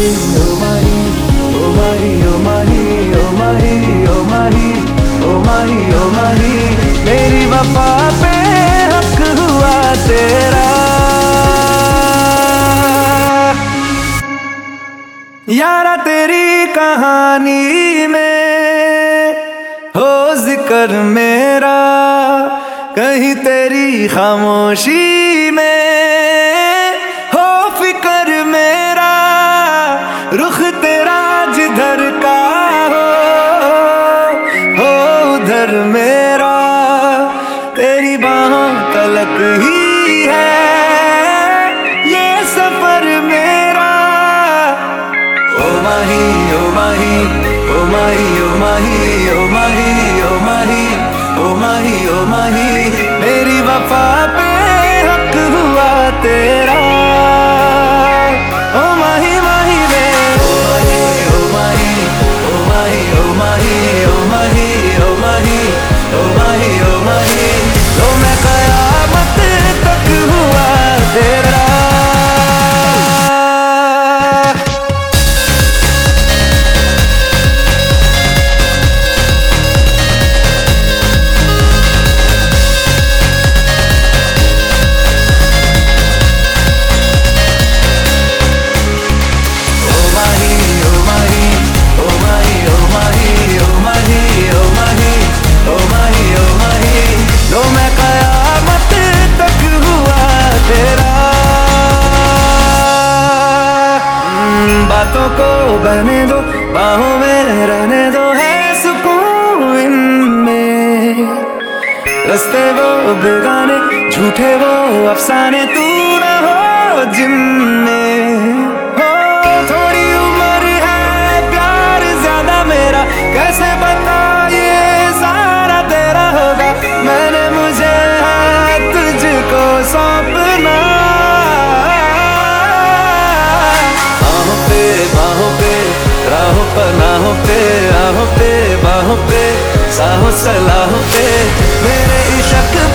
ओ माही, ओ माही, ओ माही, ओ माही, ओ माही, ओ माही, ओ माही, मेरी वफा पे हक हुआ तेरा। यारा तेरी कहानी में हो जिक्र मेरा, कहीं तेरी खामोशी में हो फिक्र मेरा। रुख तेरा जिधर का हो उधर मेरा, तेरी बाहों तलक ही है ये सफर मेरा। ओ माही, ओ माही, ओ माही, ओ माही, ओ माही, ओ माही, ओ माही, ओ माही, मेरी वफा पे हक हुआ तेरा। ओ माही माही वे, ओ माही, ओ माही, ओ माही, ओ माही, ओ माही, ओ माही, ओ माही, ओ माही, लो मैं कयामत तक हुआ तेरा। बातों को बहने दो, बाहों में रहने दो, है सुकून इनमें। रस्ते वो बेगाने, झूठे वो अफसाने, तू न हो जिनमें। हो थोड़ी उम्र है, प्यार ज्यादा मेरा, कैसे बता ये सारा तेरा होगा। मैंने मुझे है तुझको सौंपना, बाहों पे राहों पर नाहों पे, राहों पे बाहों पे साहों सलाहों पे, मेरे इश्क